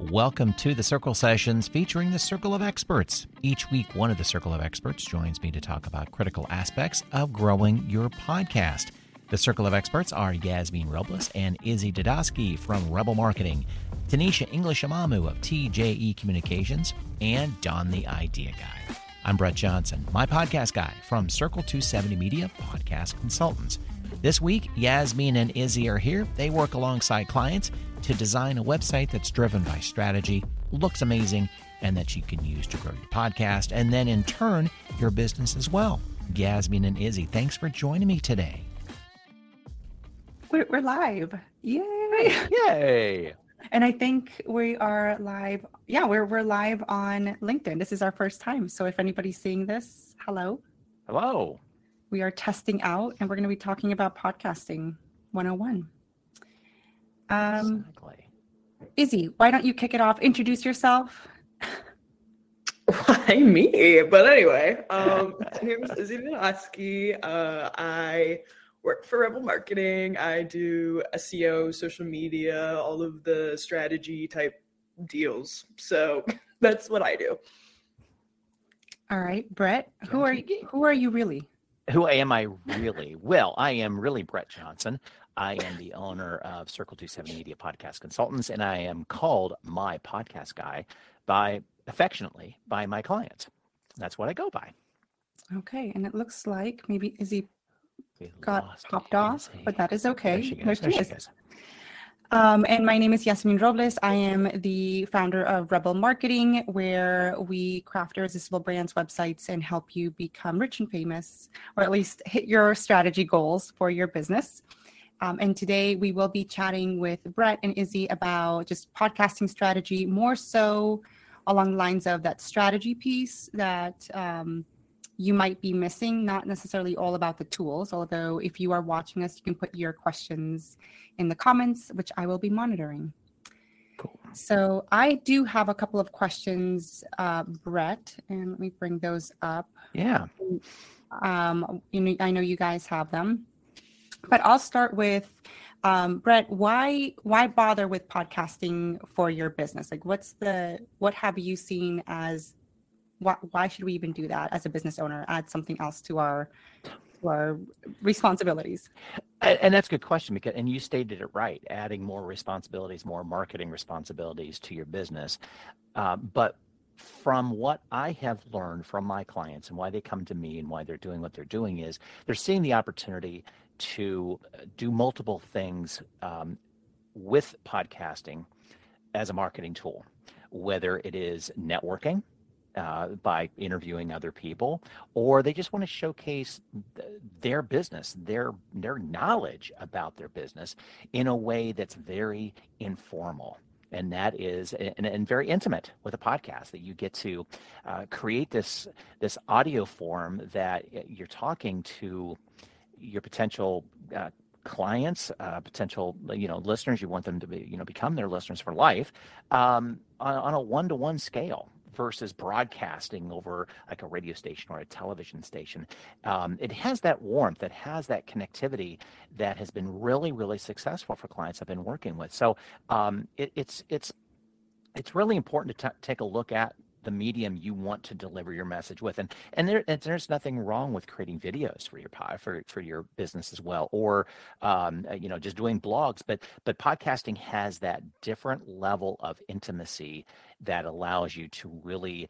Welcome to the Circle Sessions featuring the Circle of Experts. Each week, one of the Circle of Experts joins me to talk about critical aspects of growing your podcast. The Circle of Experts are Yasmin Robles and Izzy Dudosky from Rebel Marketing, Tanisha English-Amamu of TJE Communications, and Don the Idea Guy. I'm Brett Johnson, my podcast guy from Circle 270 Media Podcast Consultants. This week, Yasmin and Izzy are here. They work alongside clients to design a website that's driven by strategy, looks amazing, and that you can use to grow your podcast, and then in turn, your business as well. Yasmin and Izzy, thanks for joining me today. We're live. Yay. Yay. And I think we are live. Yeah, we're live on LinkedIn. This is our first time. So if anybody's seeing this, hello. Hello. We are testing out and we're going to be talking about podcasting 101. Exactly. Izzy, why don't you kick it off? Introduce yourself. Why me? But anyway, my name is Izzy Dudosky. I work for Rebel Marketing. I do SEO, social media, all of the strategy type deals. So that's what I do. All right, Brett, who are you really? Who am I really? Well, I am really Brett Johnson. I am the owner of Circle 270 Media Podcast Consultants, and I am called my podcast guy affectionately by my clients. That's what I go by. Okay, and it looks like maybe Izzy got popped off, but that is okay. There she is. And my name is Yasmin Robles. I am the founder of Rebel Marketing, where we craft irresistible brands, websites, and help you become rich and famous, or at least hit your strategy goals for your business. And today we will be chatting with Brett and Izzy about just podcasting strategy, more so along the lines of that strategy piece that you might be missing, not necessarily all about the tools, although if you are watching us, you can put your questions in the comments, which I will be monitoring. Cool. So I do have a couple of questions, Brett, and let me bring those up. Yeah. I know you guys have them. But I'll start with, Brett, why bother with podcasting for your business? Like what have you seen as, why should we even do that as a business owner, add something else to our responsibilities? And that's a good question, because, and you stated it right, adding more responsibilities, more marketing responsibilities to your business. But from what I have learned from my clients and why they come to me and why they're doing what they're doing is they're seeing the opportunity to do multiple things with podcasting as a marketing tool, whether it is networking by interviewing other people, or they just want to showcase their business, their knowledge about their business in a way that's very informal. And that is and very intimate with a podcast, that you get to create this audio form that you're talking to your potential clients, potential listeners. You want them to be become their listeners for life on a one-to-one scale versus broadcasting over like a radio station or a television station. It has that warmth, that has that connectivity that has been really, really successful for clients I've been working with. So it's really important to take a look at the medium you want to deliver your message with, and there's nothing wrong with creating videos for your for your business as well, or just doing blogs. But podcasting has that different level of intimacy that allows you to really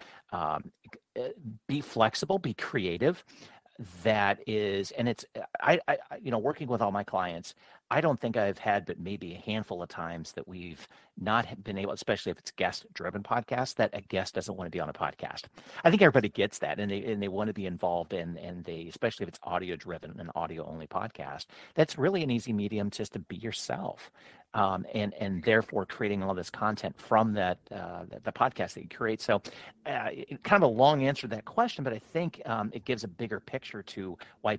be flexible, be creative. That is, and it's I working with all my clients, I don't think I've had but maybe a handful of times that we've not been able, especially if it's guest-driven podcast, that a guest doesn't want to be on a podcast. I think everybody gets that, and they want to be involved in, and they, especially if it's audio-driven, an audio-only podcast, that's really an easy medium just to be yourself. And therefore creating all this content from that the podcast that you create. So kind of a long answer to that question, but I think it gives a bigger picture to why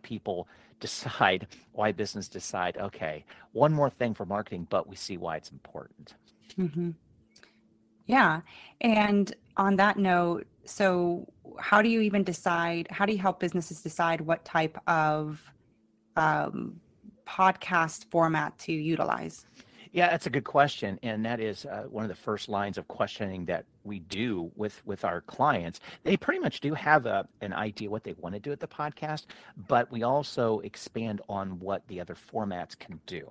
business decide, okay, one more thing for marketing, but we see why it's important. Mm-hmm. Yeah. And on that note, so how do you help businesses decide what type of podcast format to utilize? Yeah, that's a good question, and that is one of the first lines of questioning that we do with our clients. They pretty much do have an idea what they want to do at the podcast, but we also expand on what the other formats can do.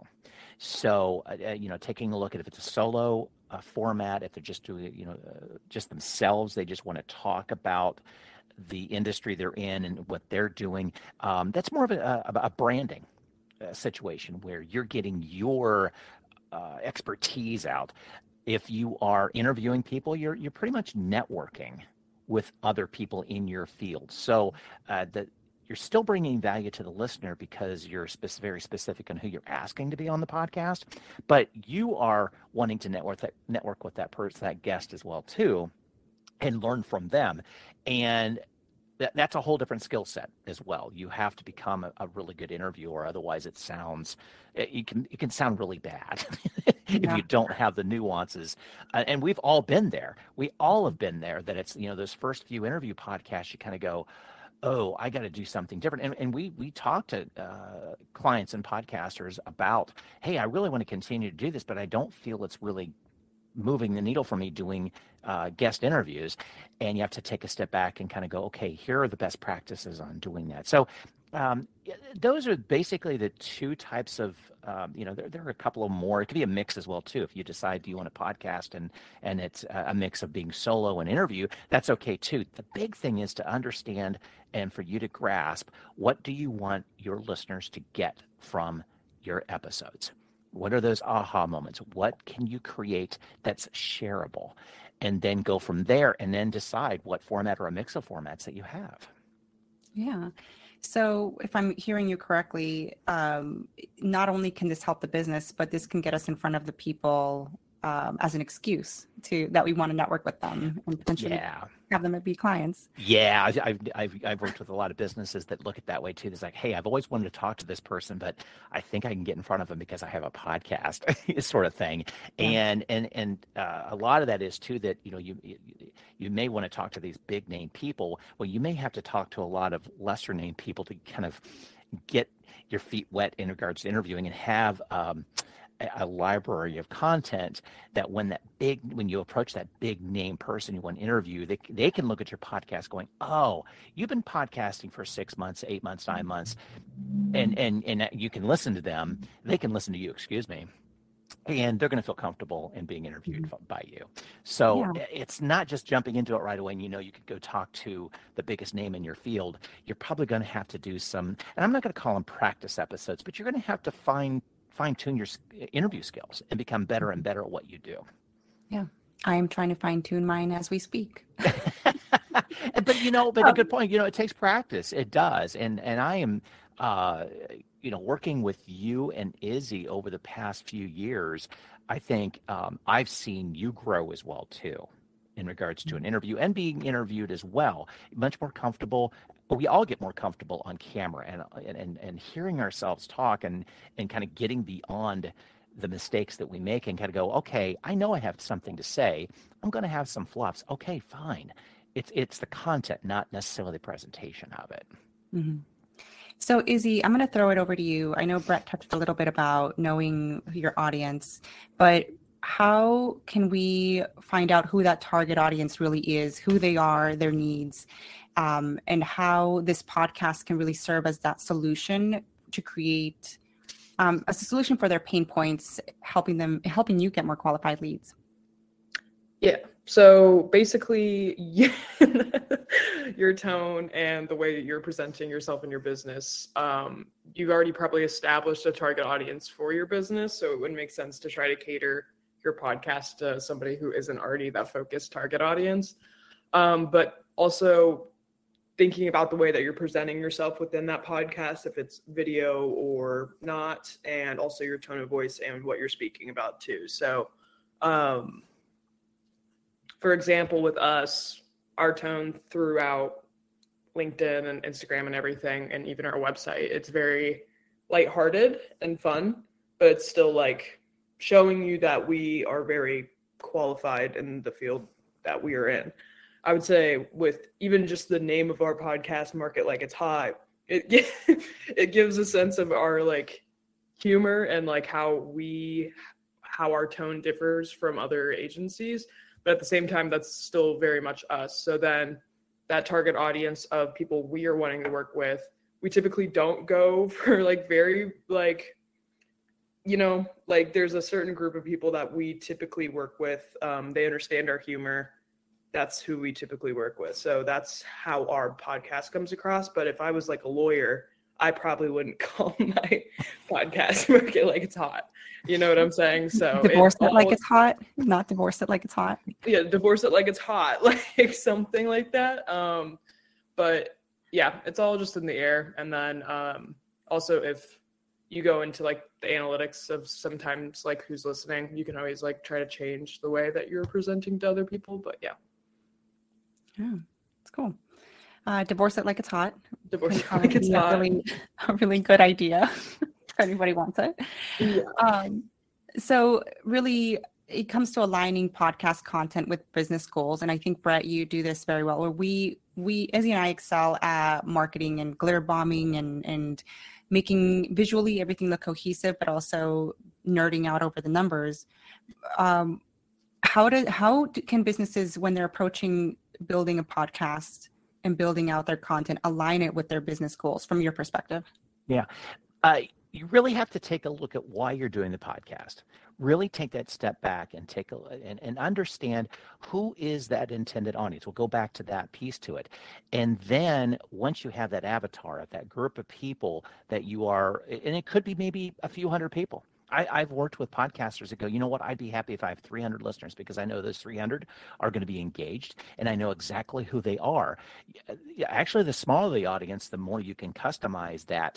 So, taking a look at if it's a solo format, if they're just doing, just themselves, they just want to talk about the industry they're in and what they're doing. That's more of a branding situation where you're getting your expertise out. If you are interviewing people, you're pretty much networking with other people in your field. So that you're still bringing value to the listener because you're very specific on who you're asking to be on the podcast, but you are wanting to network with that person, that guest as well too, and learn from them. And that's a whole different skill set as well. You have to become a really good interviewer, otherwise it can sound really bad if you don't have the nuances. And we've all been there. We all have been there. That it's those first few interview podcasts, you kind of go, oh, I got to do something different. And we talk to clients and podcasters about, hey, I really want to continue to do this, but I don't feel it's really moving the needle for me doing guest interviews. And you have to take a step back and kind of go, okay, here are the best practices on doing that. So those are basically the two types of, there are a couple of more. It could be a mix as well too. If you decide, do you want a podcast and it's a mix of being solo and interview, that's okay too. The big thing is to understand and for you to grasp, what do you want your listeners to get from your episodes? What are those aha moments? What can you create that's shareable? And then go from there and then decide what format or a mix of formats that you have. Yeah. So if I'm hearing you correctly, not only can this help the business, but this can get us in front of the people as an excuse that we want to network with them and potentially have them be clients. Yeah, I've worked with a lot of businesses that look at that way too. It's like, hey, I've always wanted to talk to this person, but I think I can get in front of them because I have a podcast, sort of thing. Yeah. And a lot of that is too that you may want to talk to these big name people. Well, you may have to talk to a lot of lesser name people to kind of get your feet wet in regards to interviewing and have a library of content that when you approach that big name person you want to interview, they can look at your podcast going, oh, you've been podcasting for 6 months, 8 months, 9 months, and you can listen to them. They can listen to you, excuse me, and they're going to feel comfortable in being interviewed by you. So it's not just jumping into it right away and you could go talk to the biggest name in your field. You're probably going to have to do some, and I'm not going to call them practice episodes, but you're going to have to fine-tune your interview skills and become better and better at what you do. Yeah. I am trying to fine-tune mine as we speak. But a good point, it takes practice. It does. And I am, working with you and Izzy over the past few years, I think I've seen you grow as well too in regards to an interview and being interviewed as well. Much more comfortable. We all get more comfortable on camera and hearing ourselves talk and kind of getting beyond the mistakes that we make and kind of go, okay, I know I have something to say. I'm going to have some fluffs. Okay, fine. It's the content, not necessarily the presentation of it. Mm-hmm. So Izzy, I'm going to throw it over to you. I know Brett touched a little bit about knowing your audience, but how can we find out who that target audience really is, who they are, their needs, and how this podcast can really serve as that solution to create a solution for their pain points, helping you get more qualified leads? Yeah. So basically, your tone and the way that you're presenting yourself in your business, you've already probably established a target audience for your business. So it would make sense to try to cater your podcast to somebody who isn't already that focused target audience. But also thinking about the way that you're presenting yourself within that podcast, if it's video or not, and also your tone of voice and what you're speaking about too. So, for example, with us, our tone throughout LinkedIn and Instagram and everything, and even our website, it's very lighthearted and fun, but it's still like showing you that we are very qualified in the field that we are in. I would say with even just the name of our podcast, Market Like It's Hot, it gives a sense of our like humor and like how how our tone differs from other agencies, but at the same time, that's still very much us. So then that target audience of people we are wanting to work with, we typically don't go for like very like, you know, like there's a certain group of people that we typically work with. They understand our humor. That's who we typically work with. So that's how our podcast comes across. But if I was like a lawyer, I probably wouldn't call my podcast Market Like It's Hot. You know what I'm saying? So Divorce it like it's hot, not divorce it like it's hot. Yeah, divorce it like it's hot, like something like that. But yeah, it's all just in the air. And then also if you go into like the analytics of sometimes like who's listening, you can always like try to change the way that you're presenting to other people. But yeah. Yeah, it's cool. Divorce it like it's hot. Divorce it like it's hot. A really good idea if anybody wants it. Yeah. So really, it comes to aligning podcast content with business goals. And I think, Brett, you do this very well. Where we Izzy and I excel at marketing and glitter bombing and making visually everything look cohesive, but also nerding out over the numbers. How can businesses, when they're approaching building a podcast and building out their content, align it with their business goals from your perspective? Yeah. You really have to take a look at why you're doing the podcast. Really take that step back and and understand who is that intended audience. We'll go back to that piece to it. And then once you have that avatar of that group of people that you are, and it could be maybe a few hundred people. I've worked with podcasters that go, you know what, I'd be happy if I have 300 listeners because I know those 300 are going to be engaged and I know exactly who they are. Actually, the smaller the audience, the more you can customize that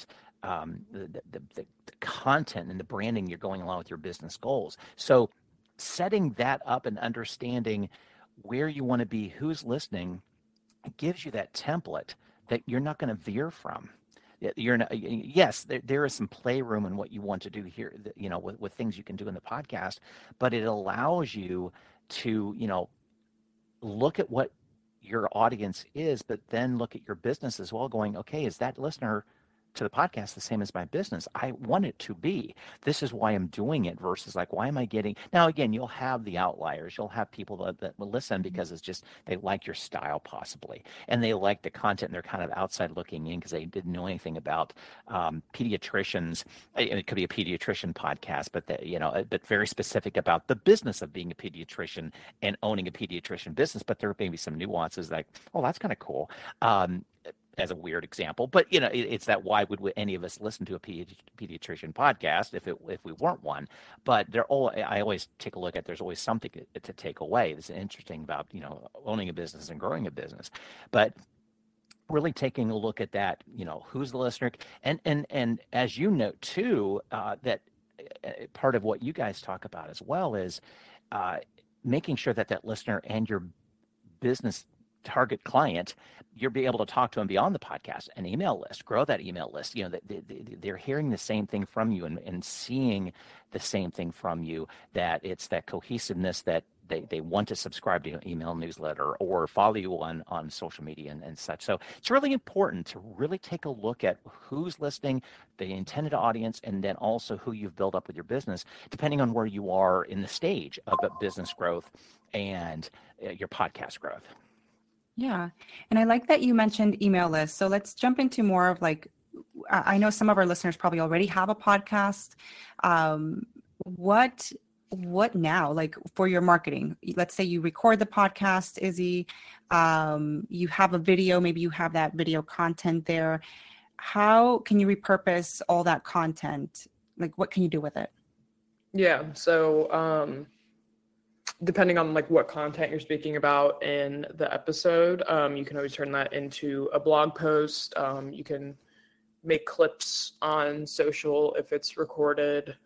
the content and the branding you're going along with your business goals. So setting that up and understanding where you want to be, who's listening, it gives you that template that you're not going to veer from. You're not, yes, there is some playroom in what you want to do here, you know, with things you can do in the podcast, but it allows you to, you know, look at what your audience is, but then look at your business as well, going, okay, is that listener to the podcast the same as my business? I want it to be. This is why I'm doing it versus like, why am I getting... Now, again, you'll have the outliers. You'll have people that will listen because it's just, they like your style possibly. And they like the content and they're kind of outside looking in because they didn't know anything about pediatricians. It could be a pediatrician podcast, but that, you know, but very specific about the business of being a pediatrician and owning a pediatrician business. But there may be some nuances like, oh, that's kind of cool. As a weird example, but you know, it's that why would any of us listen to a pediatrician podcast if we weren't one? But I always take a look at, there's always something to take away. It's interesting about, you know, owning a business and growing a business, but really taking a look at that, you know, who's the listener, and as you note too, that part of what you guys talk about as well is making sure that listener and your business target client, you'll be able to talk to them beyond the podcast, an email list, grow that email list. You know, they're hearing the same thing from you and seeing the same thing from you, that it's that cohesiveness that they want to subscribe to an email newsletter or follow you on social media and such. So it's really important to really take a look at who's listening, the intended audience, and then also who you've built up with your business, depending on where you are in the stage of business growth and your podcast growth. Yeah. And I like that you mentioned email lists. So let's jump into more of like, I know some of our listeners probably already have a podcast. What now, like for your marketing? Let's say you record the podcast, Izzy, you have a video, maybe you have that video content there. How can you repurpose all that content? Like, what can you do with it? Yeah. So, depending on like what content you're speaking about in the episode, you can always turn that into a blog post. You can make clips on social if it's recorded.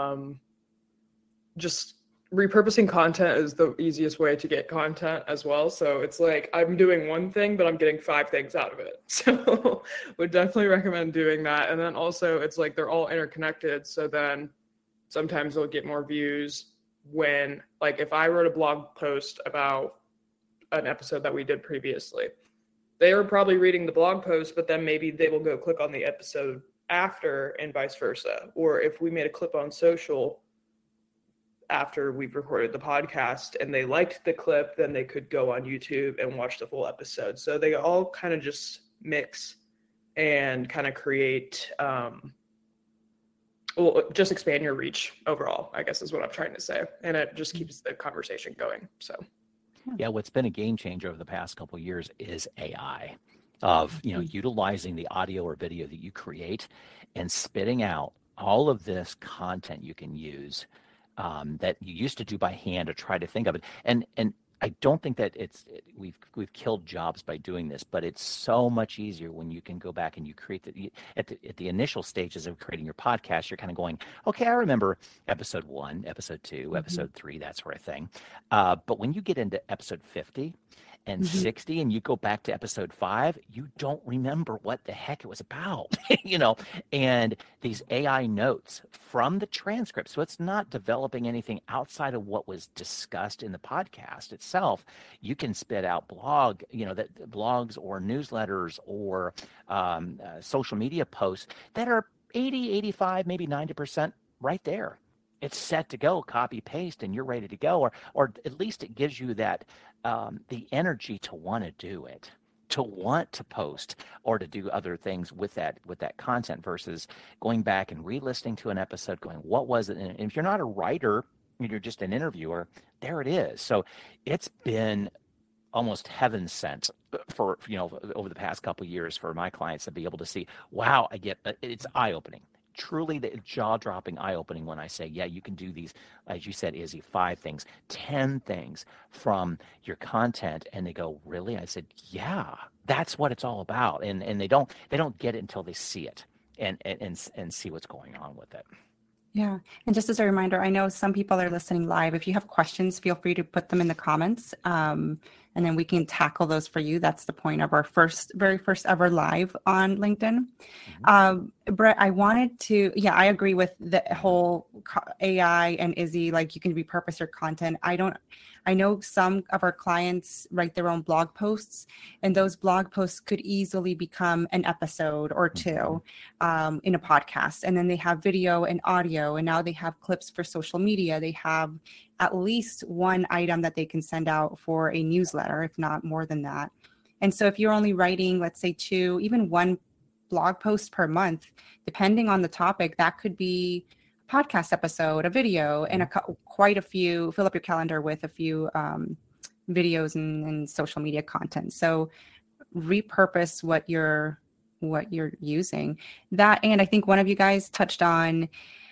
Just repurposing content is the easiest way to get content as well. So it's like I'm doing one thing, but I'm getting 5 things out of it. So would definitely recommend doing that. And then also it's like they're all interconnected. So then sometimes they'll get more views when, like, if I wrote a blog post about an episode that we did previously, they were probably reading the blog post, but then maybe they will go click on the episode after and vice versa. Or if we made a clip on social, after we've recorded the podcast and they liked the clip, then they could go on YouTube and watch the full episode. So they all kind of just mix and kind of create, just expand your reach overall, I guess is what I'm trying to say. And it just keeps the conversation going. So. Yeah, what's been a game changer over the past couple of years is AI, of utilizing the audio or video that you create and spitting out all of this content you can use that you used to do by hand or try to think of it. And I don't think that we've killed jobs by doing this, but it's so much easier when you can go back and you create at the initial stages of creating your podcast. You're kind of going, okay, I remember episode 1, episode 2, episode 3, that sort of thing. But when you get into episode 50 and 60 and you go back to episode 5, you don't remember what the heck it was about, and these AI notes from the transcript. So it's not developing anything outside of what was discussed in the podcast itself. You can spit out blogs or newsletters or social media posts that are 80, 85, maybe 90% right there. It's set to go, copy, paste, and you're ready to go. Or at least it gives you that the energy to want to do it, to want to post or to do other things with that content versus going back and re-listening to an episode going, what was it? And if you're not a writer, you're just an interviewer, there it is. So it's been almost heaven sent for, over the past couple of years for my clients to be able to see, wow, it's eye-opening. Truly the jaw-dropping, eye-opening when I say, yeah, you can do these, as you said, Izzy, 5 things, 10 things from your content. And they go, really? I said, yeah, that's what it's all about. And they don't get it until they see it and see what's going on with it. Yeah. And just as a reminder, I know some people are listening live. If you have questions, feel free to put them in the comments. And then we can tackle those for you. That's the point of our very first ever live on LinkedIn. Brett, I wanted to, I agree with the whole AI and Izzy, like you can repurpose your content. I know some of our clients write their own blog posts, and those blog posts could easily become an episode or two in a podcast. And then they have video and audio, and now they have clips for social media. They have at least one item that they can send out for a newsletter, if not more than that. And so if you're only writing, let's say 2, even 1 blog post per month, depending on the topic, that could be a podcast episode, a video, and quite a few, fill up your calendar with a few videos and social media content. So repurpose what you're using. That, and I think one of you guys touched on,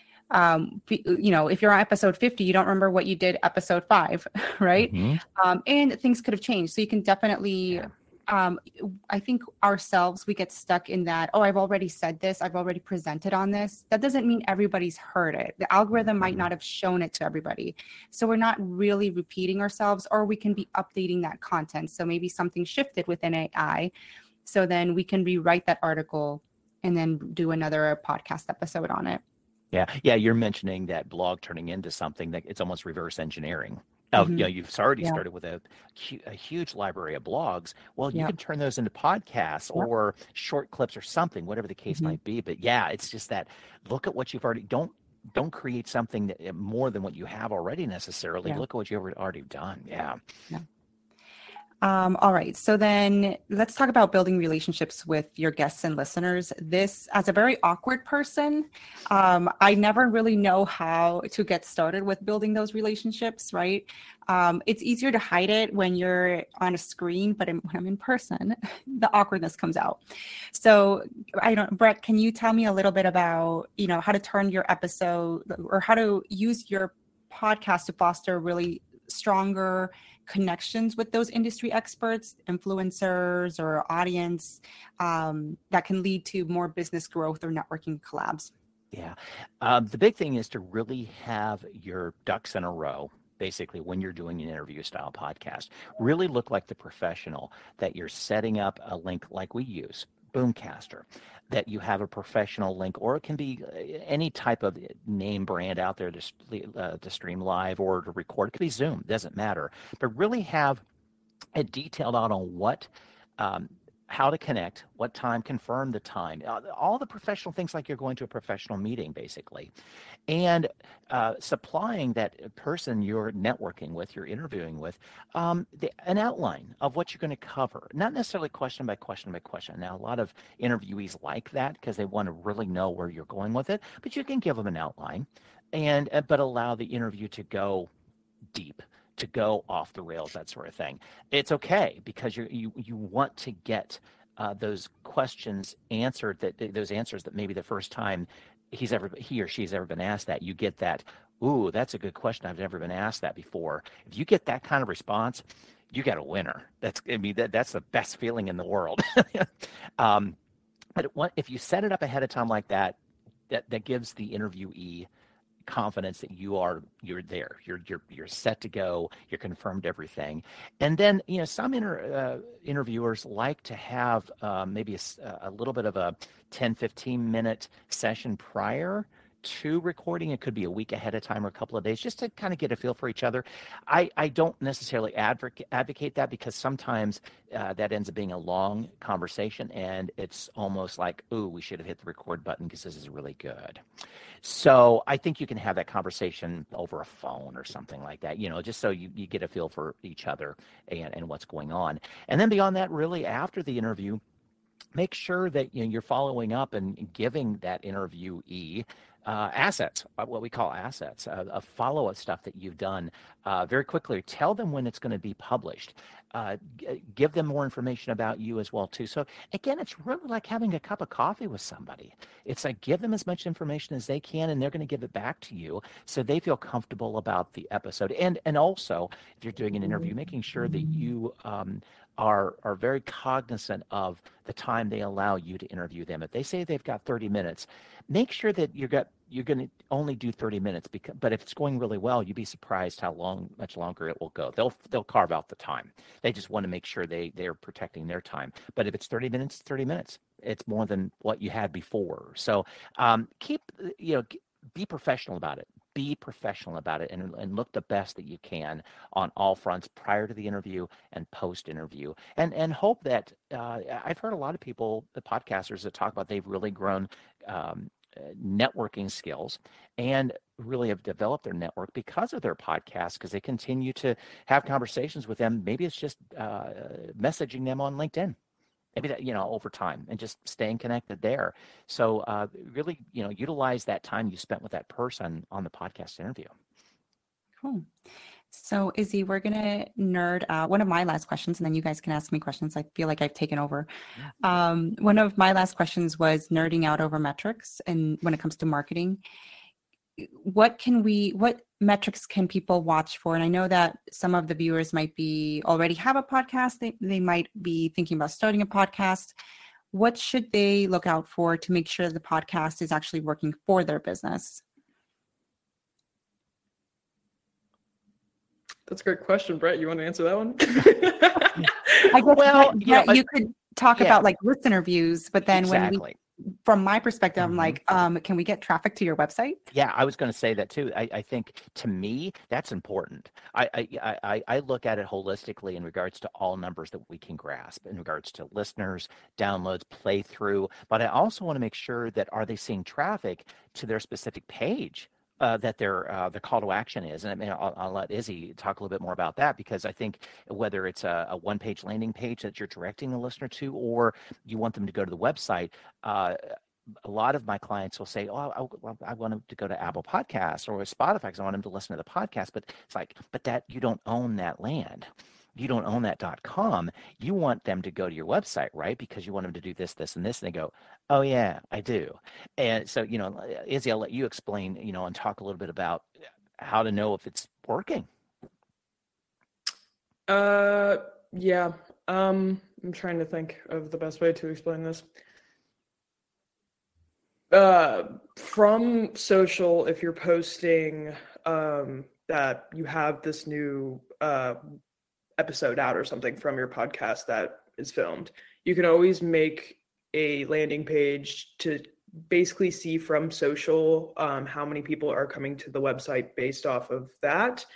if you're on episode 50, you don't remember what you did episode 5, right? And things could have changed. So you can definitely, I think ourselves, we get stuck in that, I've already said this, I've already presented on this. That doesn't mean everybody's heard it. The algorithm might not have shown it to everybody. So we're not really repeating ourselves, or we can be updating that content. So maybe something shifted within AI. So then we can rewrite that article and then do another podcast episode on it. Yeah. You're mentioning that blog turning into something that it's almost reverse engineering. You've already started with a huge library of blogs. Well, you can turn those into podcasts or short clips or something, whatever the case might be. But it's just that look at what you've already don't create something that more than what you have already necessarily. Look at what you've already done. Yeah. All right. So then let's talk about building relationships with your guests and listeners. This, as a very awkward person, I never really know how to get started with building those relationships, right? It's easier to hide it when you're on a screen, but when I'm in person, the awkwardness comes out. So Brett, can you tell me a little bit about, how to turn your episode or how to use your podcast to foster really stronger connections with those industry experts, influencers, or audience that can lead to more business growth or networking collabs? Yeah. The big thing is to really have your ducks in a row. Basically, when you're doing an interview style podcast, really look like the professional that you're setting up a link like we use, Boomcaster, that you have a professional link, or it can be any type of name brand out there to stream live or to record. It could be Zoom, doesn't matter. But really have it detailed out on what, how to connect, what time, confirm the time, all the professional things like you're going to a professional meeting, basically. And supplying that person you're networking with, you're interviewing with, an outline of what you're going to cover, not necessarily question by question by question. Now, a lot of interviewees like that because they want to really know where you're going with it, but you can give them an outline and but allow the interview to go deep, to go off the rails, that sort of thing. It's okay because you want to get those questions answered, those answers that maybe the first time he or she's ever been asked that, you get that, ooh, that's a good question. I've never been asked that before. If you get that kind of response, you got a winner. That's the best feeling in the world. But if you set it up ahead of time like that, that gives the interviewee confidence that you're there, you're set to go, you're confirmed everything. And then some interviewers like to have maybe a little bit of a 10-15 minute session prior to recording. It could be a week ahead of time or a couple of days, just to kind of get a feel for each other. I don't necessarily advocate that because sometimes that ends up being a long conversation and it's almost like, ooh, we should have hit the record button because this is really good. So I think you can have that conversation over a phone or something like that, just so you get a feel for each other and what's going on. And then beyond that, really after the interview, make sure that you're following up and giving that interviewee assets, what we call assets, of follow-up stuff that you've done very quickly. Tell them when it's going to be published. Give them more information about you as well, too. So again, it's really like having a cup of coffee with somebody. It's like give them as much information as they can, and they're going to give it back to you so they feel comfortable about the episode. And also, if you're doing an interview, making sure that you are very cognizant of the time they allow you to interview them. If they say they've got 30 minutes, make sure that you're going to only do 30 minutes. But if it's going really well, you'd be surprised how much longer it will go. They'll carve out the time. They just want to make sure they're protecting their time. But if it's 30 minutes, it's 30 minutes. It's more than what you had before. So be professional about it. Be professional about it and look the best that you can on all fronts prior to the interview and post-interview. And hope that I've heard a lot of people, the podcasters, that talk about they've really grown networking skills and really have developed their network because of their podcast, because they continue to have conversations with them. Maybe it's just messaging them on LinkedIn. Maybe that, over time, and just staying connected there. So really, utilize that time you spent with that person on the podcast interview. Cool. So Izzy, we're going to nerd out. One of my last questions, and then you guys can ask me questions. I feel like I've taken over. One of my last questions was nerding out over metrics. And when it comes to marketing, what metrics can people watch for? And I know that some of the viewers might already have a podcast. They might be thinking about starting a podcast. What should they look out for to make sure the podcast is actually working for their business? That's a great question, Brett. You want to answer that one? I guess you could talk about like listener views, but then from my perspective, I'm like, can we get traffic to your website? Yeah, I was going to say that too. I think to me, that's important. I look at it holistically in regards to all numbers that we can grasp, in regards to listeners, downloads, playthrough. But I also want to make sure that are they seeing traffic to their specific page? That the call to action is. And I mean, I'll let Izzy talk a little bit more about that, because I think whether it's a one-page landing page that you're directing the listener to, or you want them to go to the website, a lot of my clients will say, oh, I want them to go to Apple Podcasts or Spotify because I want them to listen to the podcast. But it's like, but you don't own that land. You don't own that .com. You want them to go to your website, right? Because you want them to do this, this, and this. And they go, oh, yeah, I do. And so, Izzy, I'll let you explain, and talk a little bit about how to know if it's working. Yeah. I'm trying to think of the best way to explain this. From social, if you're posting that you have this new episode out or something from your podcast that is filmed, you can always make a landing page to basically see from social how many people are coming to the website based off of that.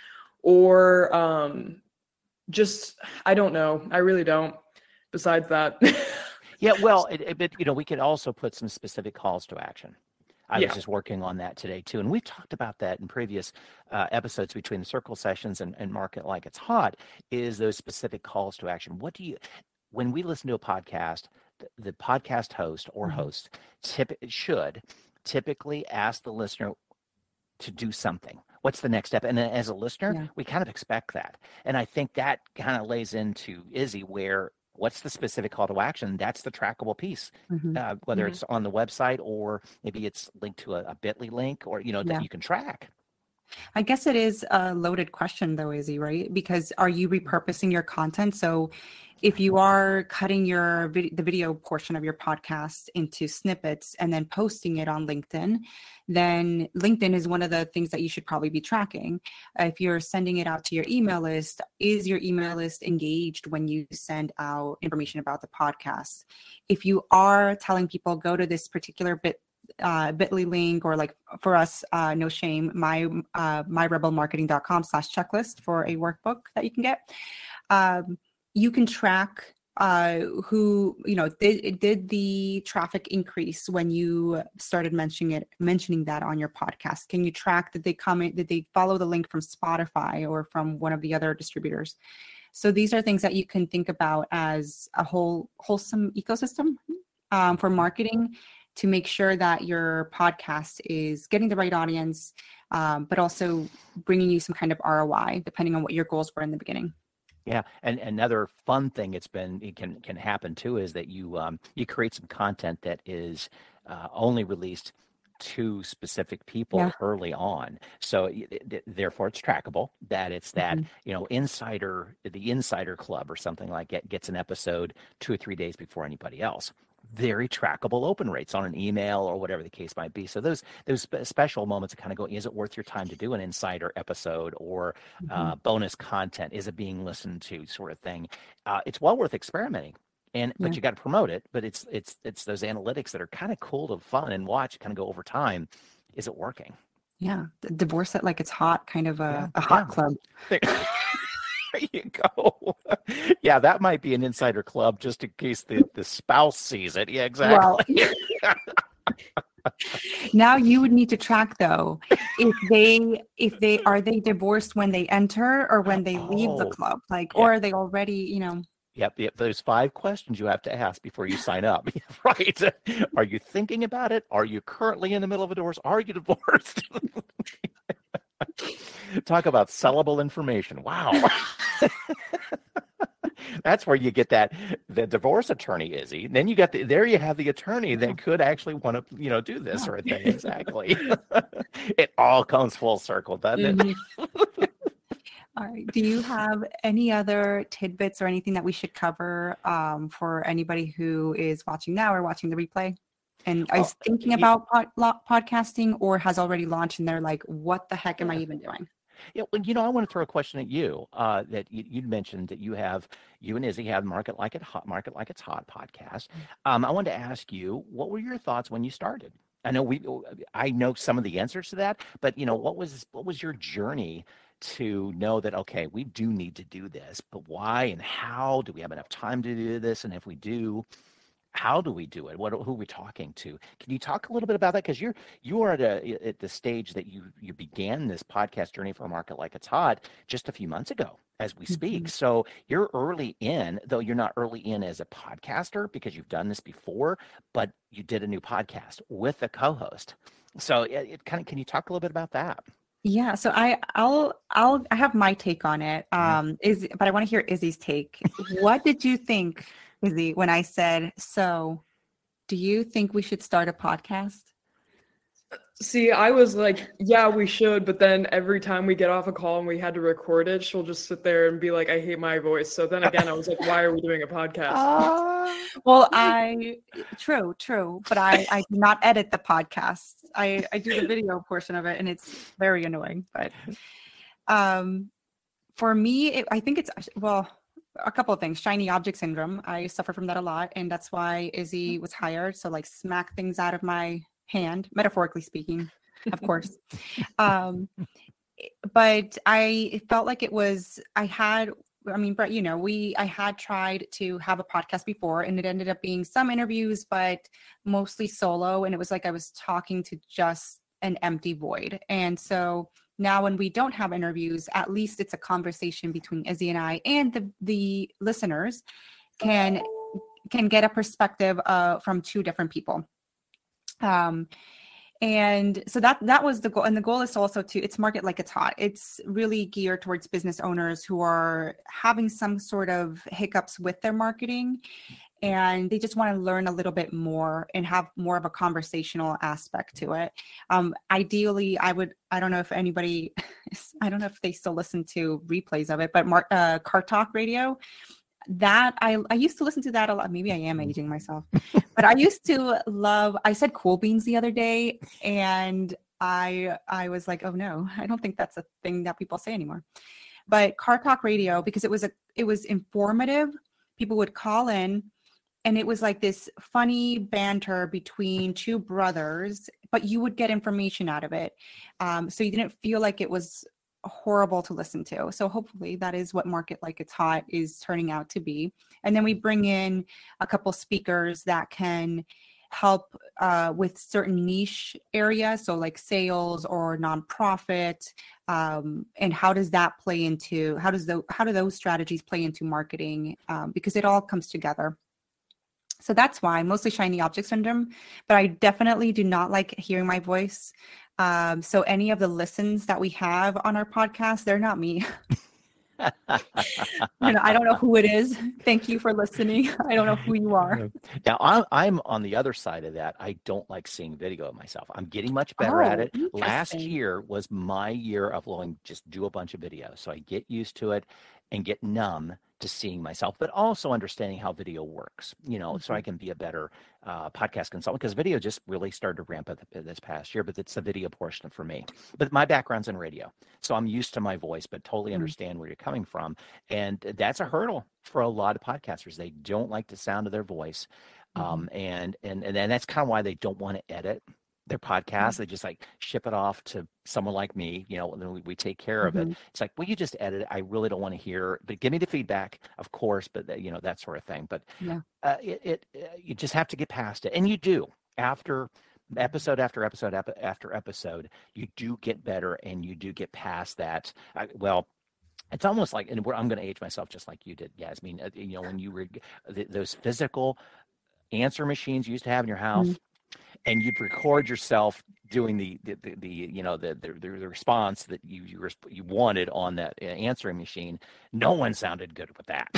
Or just, I don't know. I really don't. Besides that, Yeah, well, but we could also put some specific calls to action. I was Yeah. just working on that today too, and we've talked about that in previous episodes between the circle sessions and Market Like It's Hot. Is those specific calls to action? When we listen to a podcast, the podcast host or Mhm. host should typically ask the listener to do something. What's the next step? And then as a listener, Yeah. we kind of expect that. And I think that kind of lays into Izzy, where what's the specific call to action? That's the trackable piece, Mhm. whether Mhm. it's on the website or maybe it's linked to a Bitly link, or Yeah. that you can track. I guess it is a loaded question though, Izzy, right? Because are you repurposing your content? So if you are cutting the video portion of your podcast into snippets and then posting it on LinkedIn, then LinkedIn is one of the things that you should probably be tracking. If you're sending it out to your email list, is your email list engaged when you send out information about the podcast? If you are telling people go to this particular Bitly link, or like for us, no shame, myrebelmarketing.com/checklist for a workbook that you can get. You can track who, did the traffic increase when you started mentioning that on your podcast? Can you track, did they follow the link from Spotify or from one of the other distributors? So these are things that you can think about as a wholesome ecosystem for marketing, to make sure that your podcast is getting the right audience, but also bringing you some kind of ROI, depending on what your goals were in the beginning. Yeah, and another fun thing it can happen too is that you create some content that is only released to specific people early on. So therefore it's trackable, that it's that, the insider club or something like that gets an episode 2 or 3 days before anybody else. Very trackable open rates on an email or whatever the case might be. So those special moments of kind of going, is it worth your time to do an insider episode or bonus content? Is it being listened to, sort of thing? It's well worth experimenting. But you got to promote it. But it's those analytics that are kind of cool to fun and watch, kind of go over time. Is it working? Yeah, divorce it like it's hot, kind of a hot club. There you go. Yeah, that might be an insider club, just in case the spouse sees it. Yeah, exactly. Well, now you would need to track though, if they are they divorced when they enter or when they leave the club, or are they already, Yep. Those 5 questions you have to ask before you sign up. Right. Are you thinking about it? Are you currently in the middle of a divorce? Are you divorced? Talk about sellable information. Wow. That's where you get the divorce attorney, Izzy. Then you got there you have the attorney that could actually want to, do this sort of thing. Exactly. It all comes full circle, doesn't it? All right. Do you have any other tidbits or anything that we should cover for anybody who is watching now or watching the replay and is thinking about podcasting or has already launched and they're like, what the heck am I even doing? Yeah, well, I want to throw a question at you. That you'd mentioned that you and Izzy have Market Like It's Hot podcast. I wanted to ask you, what were your thoughts when you started? I know some of the answers to that, but what was your journey to know that, okay, we do need to do this, but why and how? Do we have enough time to do this? And if we do, how do we do it? Who are we talking to? Can you talk a little bit about that? Because you are at the stage that you began this podcast journey for Market Like It's Hot just a few months ago as we speak. Mhm. So you're early in, though you're not early in as a podcaster because you've done this before, but you did a new podcast with a co-host. So can you talk a little bit about that? Yeah, so I have my take on it. But I want to hear Izzy's take. What did you think, Izzy, when I said, so do you think we should start a podcast? See, I was like, yeah, we should. But then every time we get off a call and we had to record it, she'll just sit there and be like, I hate my voice. So then again, I was like, why are we doing a podcast? Well, true. But I do not edit the podcast. I do the video portion of it and it's very annoying. But for me, I think it's, a couple of things. Shiny object syndrome. I suffer from that a lot. And that's why Izzy was hired. So like smack things out of my hand, metaphorically speaking, of course. But I felt like I mean, Brett, you know, I had tried to have a podcast before and it ended up being some interviews, but mostly solo. And it was like I was talking to just an empty void. And so now when we don't have interviews, at least it's a conversation between Izzy and I, and the listeners can get a perspective from two different people. And so that was the goal. And the goal is also it's market like it's hot. It's really geared towards business owners who are having some sort of hiccups with their marketing. And they just want to learn a little bit more and have more of a conversational aspect to it. Ideally, I don't know if anybody, I don't know if they still listen to replays of it, but Car Talk Radio, that I used to listen to that a lot. Maybe I am aging myself, but I used to I said cool beans the other day, and I was like, oh no, I don't think that's a thing that people say anymore. But Car Talk Radio, because it was informative, people would call in, and it was like this funny banter between two brothers, but you would get information out of it. So you didn't feel like it was horrible to listen to. So hopefully that is what Market Like It's Hot is turning out to be. And then we bring in a couple speakers that can help with certain niche areas. So like sales or nonprofit. And how does that play into, how do those strategies play into marketing? Because it all comes together. So that's why, mostly shiny object syndrome, but I definitely do not like hearing my voice. So any of the listens that we have on our podcast, they're not me. I don't know who it is. Thank you for listening. I don't know who you are. Now, I'm on the other side of that. I don't like seeing video of myself. I'm getting much better at it. Last year was my year of just do a bunch of videos. So I get used to it and get numb to seeing myself, but also understanding how video works, so I can be a better podcast consultant, because video just really started to ramp up this past year, but it's the video portion for me. But my background's in radio, so I'm used to my voice, but totally understand where you're coming from. And that's a hurdle for a lot of podcasters. They don't like the sound of their voice. And that's kind of why they don't want to edit their podcast. They just like ship it off to someone like me, and then we take care of it. It's like, well, you just edit it. I really don't want to hear, but give me the feedback, of course, but that sort of thing. But you just have to get past it. And you do, after episode after episode after episode, you do get better and you do get past that. It's almost like, and I'm going to age myself just like you did, Yasmin. When you were those physical answer machines you used to have in your house, and you'd record yourself doing the response that you wanted on that answering machine. No one sounded good with that.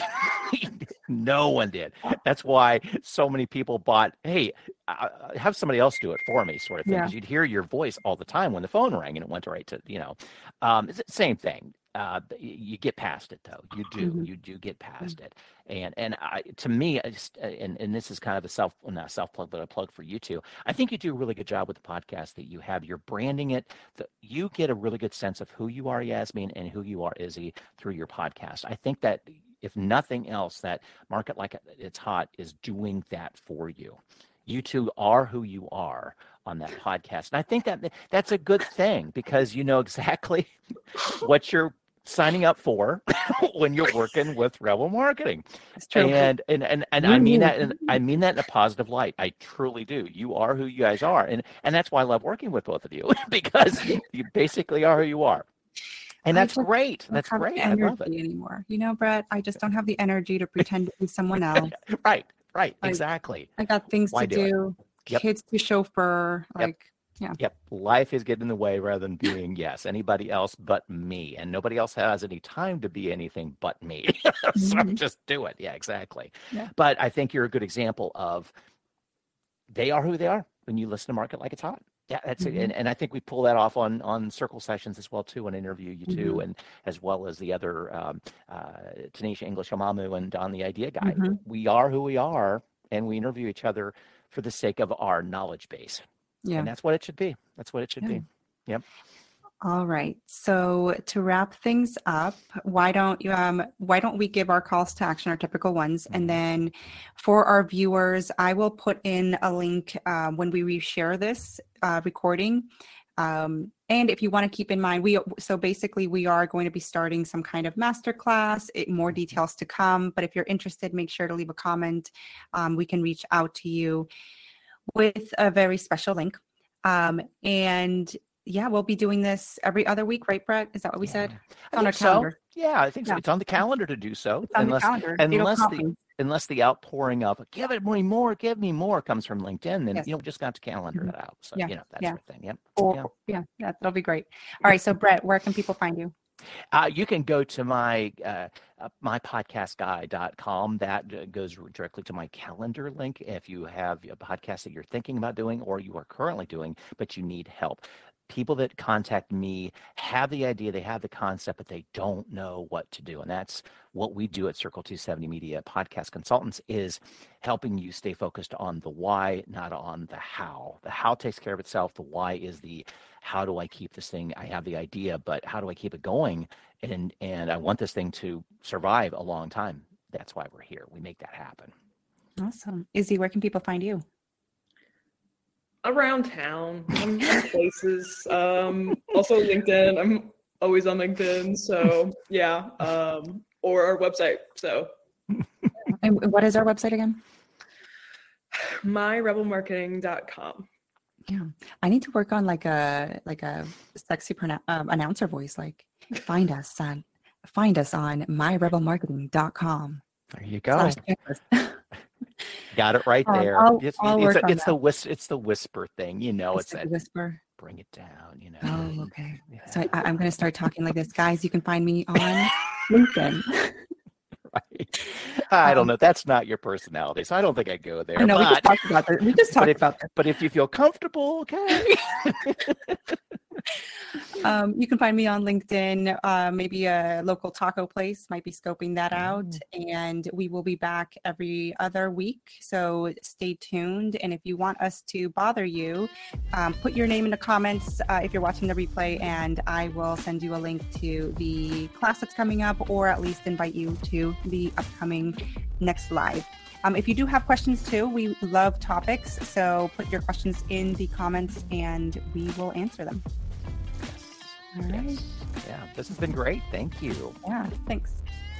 No one did. That's why so many people bought, hey, have somebody else do it for me, sort of thing. Because you'd hear your voice all the time when the phone rang and it went right to, it's the same thing. You get past it though. You do get past it. And to me, and this is kind of not a self plug, but a plug for you too. I think you do a really good job with the podcast that you have. You're branding it. You get a really good sense of who you are, Yasmin, and who you are, Izzy, through your podcast. I think that if nothing else, that Market Like It's Hot is doing that for you. You two are who you are on that podcast. And I think that's a good thing, because you know exactly what you're signing up for when you're working with Rebel Marketing. It's true. And I mean that, and I mean that in a positive light. I truly do. You are who you guys are. And that's why I love working with both of you, because you basically are who you are. And that's great. That's great. I love it. Anymore. Brett, I just don't have the energy to pretend to be someone else. Right. Exactly. I got things to do, kids to chauffeur, Yep. Life is getting in the way rather than being, anybody else but me. And nobody else has any time to be anything but me. So just do it. Yeah, exactly. Yeah. But I think you're a good example of they are who they are when you listen to Market Like It's Hot. Yeah, that's it. And I think we pull that off on circle sessions as well too, and interview you too, and as well as the other Tanisha English Amamu and Don the Idea Guy. We are who we are, and we interview each other for the sake of our knowledge base. Yeah, and that's what it should be. That's what it should be. Yep. All right. So to wrap things up, why don't we give our calls to action, our typical ones, and then for our viewers, I will put in a link when we reshare this recording. And if you want to keep in mind, we are going to be starting some kind of masterclass, more details to come. But if you're interested, make sure to leave a comment. We can reach out to you with a very special link. And yeah, we'll be doing this every other week, right, Brett? Is that what we said? It's on our calendar. Yeah, I think so. It's on the calendar to do so. It's on the calendar. Unless the outpouring of give me more comes from LinkedIn, then Yes. We just got to calendar that out. So that sort of thing. Yep. That'll be great. All right. So Brett, where can people find you? You can go to my mypodcastguy.com. That goes directly to my calendar link if you have a podcast that you're thinking about doing or you are currently doing, but you need help. People that contact me have the idea, they have the concept, but they don't know what to do. And that's what we do at Circle 270 Media Podcast Consultants, is helping you stay focused on the why, not on the how. The how takes care of itself. The why is the how do I keep this thing? I have the idea, but how do I keep it going? And I want this thing to survive a long time. That's why we're here. We make that happen. Awesome. Izzy, where can people find you? Around town, I'm places. Also LinkedIn. I'm always on LinkedIn. So yeah. Or our website. So. And what is our website again? myrebelmarketing.com. Yeah, I need to work on like a sexy announcer voice. Like, find us on myrebelmarketing.com. There you go. Got it right there. It's the whisper thing, it's that whisper. Bring it down, Oh, okay. Yeah. So I'm going to start talking like this, guys. You can find me on LinkedIn. Right. I don't know. That's not your personality, so I don't think I go there. I know. We just talked about that. But if you feel comfortable, okay. You can find me on LinkedIn. Maybe a local taco place might be scoping that out. And we will be back every other week. So stay tuned. And if you want us to bother you, put your name in the comments if you're watching the replay, and I will send you a link to the class that's coming up, or at least invite you to the upcoming next live. If you do have questions too, we love topics. So put your questions in the comments and we will answer them. All right. Yeah, this has been great. Thank you. Yeah, thanks.